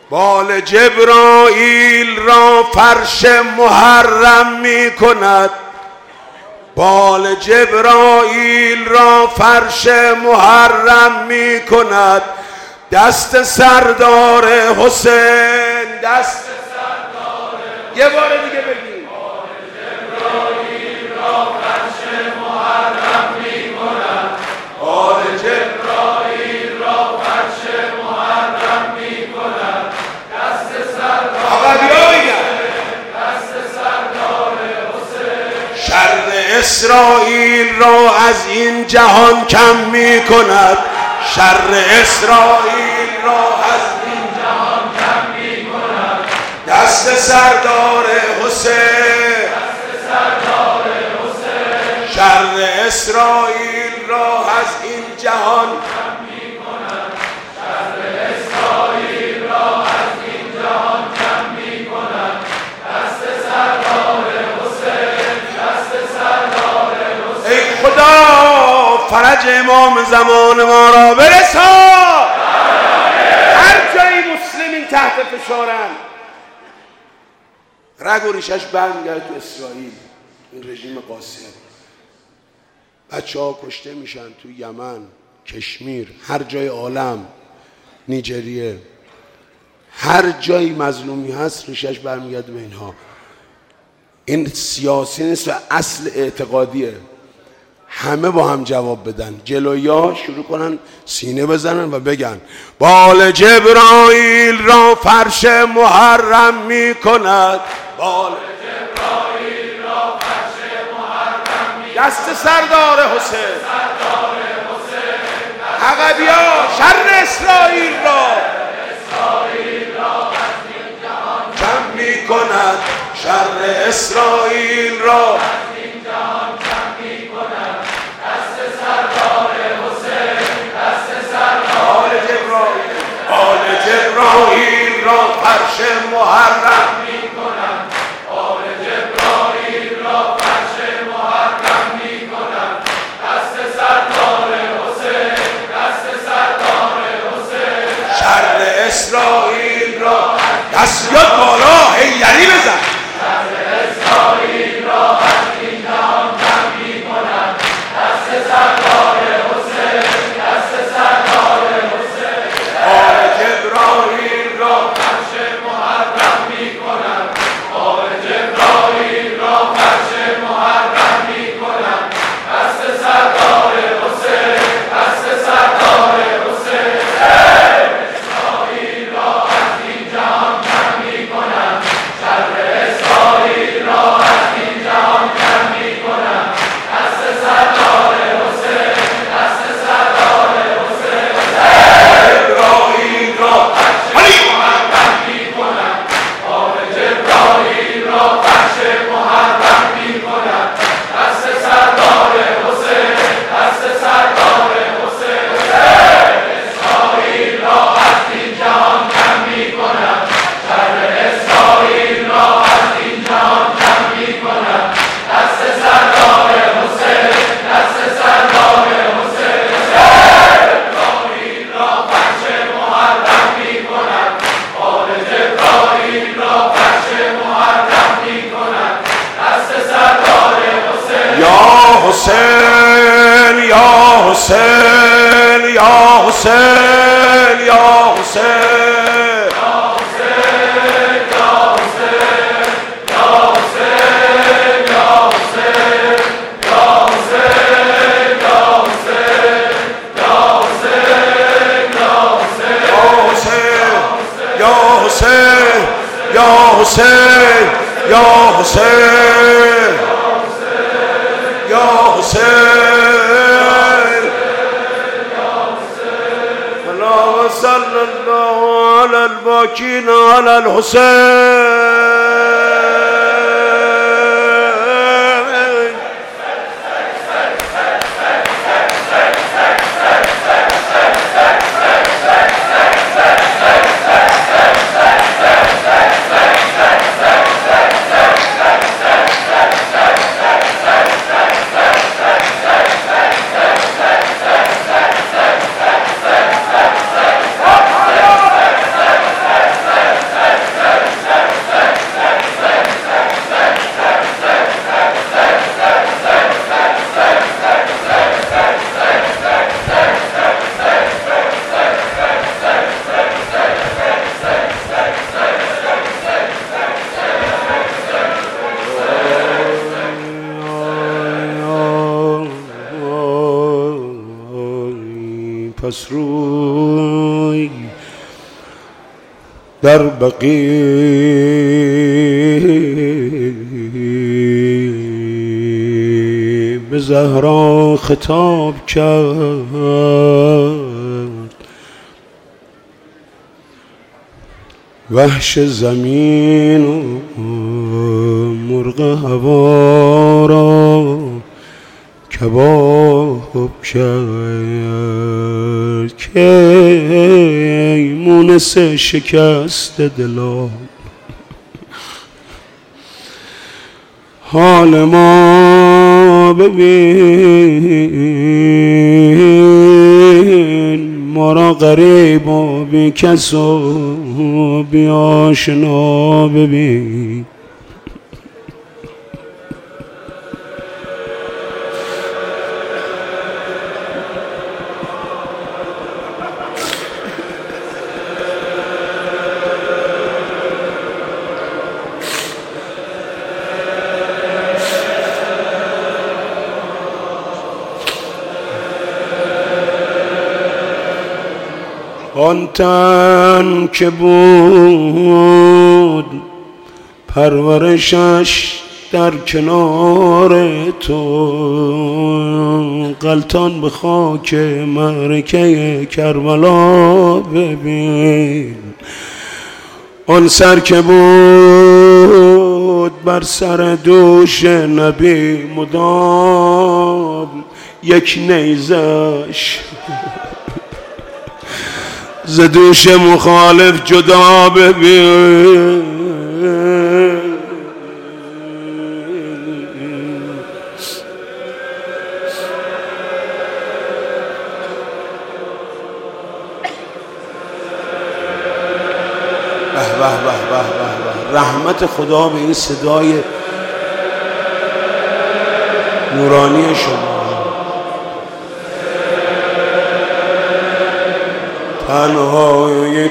بال جبرائیل را فرش محرم می کند، بال جبرائیل را فرش محرم می کند. دست سردار حسین، دست سردار، یه بار دیگه بگیم. بال جبرائیل را فرش محرم می کند، بال جبرائیل را فرش محرم می کند. دست سردار حسین، شر اسرائیل را از این جهان کم می کند، شر اسرائیل را از این جهان کم می کند. دست سردار حسین، دست سردار حسین، شر اسرائیل را از این جهان کم می کند، شر اسرائیل را از این جهان کم می کند. دست سردار حسین، دست سردار حسین. ای خدا فرج امام زمان ما را برسان. هر جایی مسلمین تحت فشارن رگ و ریشش برمیگرده تو اسرائیل. این رژیم قاسم، بچه ها کشته میشن تو یمن، کشمیر، هر جای عالم، نیجریه، هر جایی مظلومی هست ریشش برمیگرده به اینها. این سیاسی نیست و اصل اعتقادیه. همه با هم جواب بدن، جلویا شروع کنن سینه بزنن و بگن بال جبرائیل را فرش محرم می کند، بال جبرائیل را فرش محرم می کند. دست سردار حسین، عقبیا شر اسرائیل را کم می کند، شر اسرائیل را جبرائیل را فرش محرم می کنم، بال جبرائیل را فرش محرم می کنم. دست سردار حسین، دست سردار حسین، شر اسرائیل را دست یاد بالا حیدری بزن. شر اسرائیل را از این جهان کم می کنم. دست سردار حسین، دست سردار حسین، بال جبرائیل را فرش محرم می کنم، بال جبرائیل را فرش محرم می کنم. دست سردار حسین، دست سردار حسین، اسرائیل را از این جهان کم می کنم، شر اسرائیل را از این جهان کم می کنم. دست سردار حسین، دست سردار حسین، جبرائیل را فرش محرم می کنم، بال جبرائیل را فرش محرم می کنم. دست سردار حسین، دست سردار حسین، اسرائیل را از این جهان کم می کنم، شر اسرائیل را از این جهان کم می کنم. دست سردار حسین، دست سردار حسین، جبرائیل را فرش محرم می کنم، بال جبرائیل را فرش محرم می کنم. دست سردار حسین. یا حسین، یا حسین، یا حسین، یا حسین، یا حسین، یا حسین، یا حسین. اللهم صل الله على الباكين على الحسين. خسروی در بقیع به زهرا خطاب کرد وحش زمین و مرغ هوا را کباب کرد که مونس شکست دلان حال ما ببین ما را غریب و بی کس و بی آشنا ببین آن تن که بود پرورشش در کنار تو غلطان به خاک معرکه کربلا ببین آن سر که بود بر سر دوش نبی مدام یک نیزش ز دوش مخالف جدا ببین رحمت خدا به این صدای نورانی شما تنهای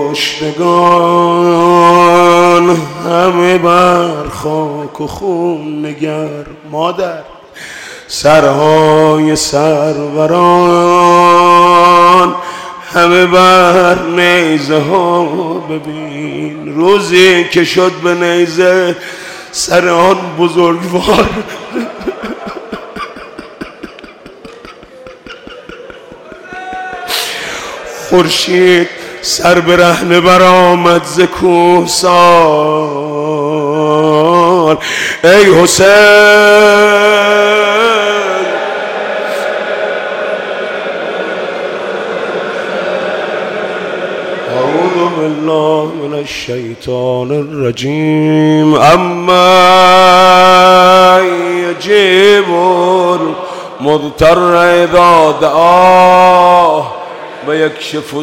کشتگان همه بر خاک و خون نگر مادر سرهای سروران همه بر نیزه ها ببین روزی که شد به نیزه سر آن بزرگوار خورشید سر برهنه برآمد ز کوهسار ای حسین اعوذ بالله من الشیطان الرجیم اما یجیب المضطر اذا دعاه و یکشف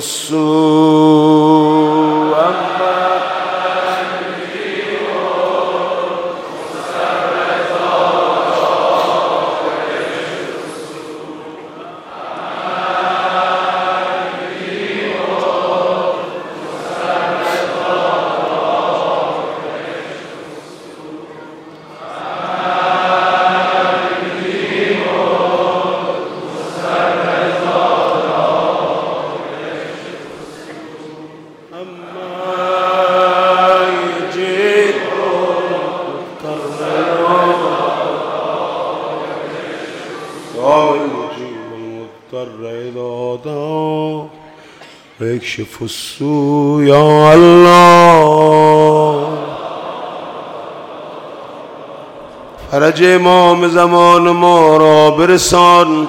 السوء یکشف السوء یا الله فرج امام زمان ما را برسان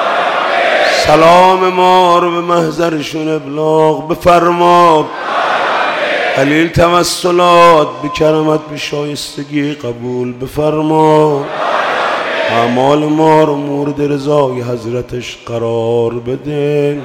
سلام ما رو به محضرشون ابلاغ بفرما خلیل توسلات به کرمت به شایستگی قبول بفرما اعمال ما رو مورد رضای حضرتش قرار بده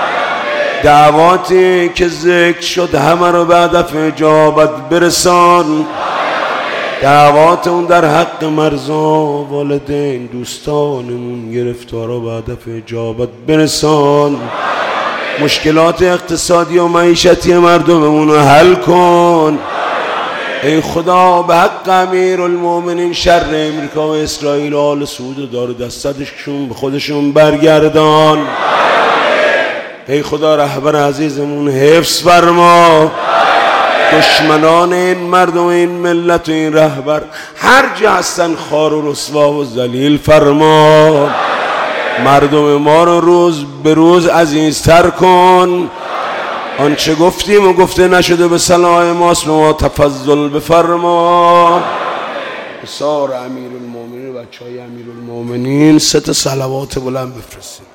دعواتی که ذکر شد همه رو به هدف اجابت برسان دعوات اون در حق مرزا والدین دوستانمون گرفتارا به هدف اجابت برسان مشکلات اقتصادی و معیشتی مردممون رو حل کن ای خدا به حق امیرالمومنین شر امریکا و اسرائیل و آل سعود و دار دستشون به خودشون برگردان ای خدا رهبر عزیزمون حفظ فرما، دشمنان این مردم و این ملت و این رهبر هر جا هستن خوار و رسوا و ذلیل فرما. مردم ما رو روز به روز عزیزتر کن. آنچه گفتیم و گفته نشده به صلاح ماست، به ما تفضل بفرما. سار امیرالمومنین و بچه های امیرالمومنین 3 صلوات بلند بفرستیم.